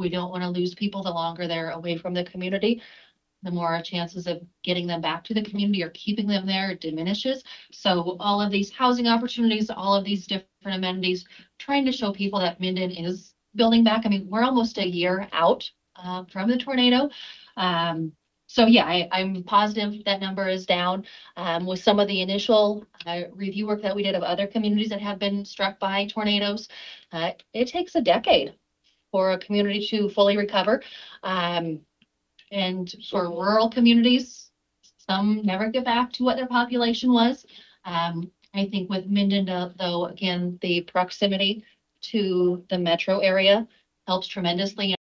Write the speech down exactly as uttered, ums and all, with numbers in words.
we don't want to lose people the longer they're away from the community. The more our chances of getting them back to the community or keeping them there diminishes. So all of these housing opportunities, all of these different amenities, trying to show people that Minden is building back. I mean, we're almost a year out uh, from the tornado. Um, so yeah, I, I'm positive that number is down. Um, with some of the initial uh, review work that we did of other communities that have been struck by tornadoes, uh, it takes a decade for a community to fully recover. Um, and for rural communities, some never get back to what their population was. Um, I think with Minden, uh, though, again, the proximity to the metro area helps tremendously.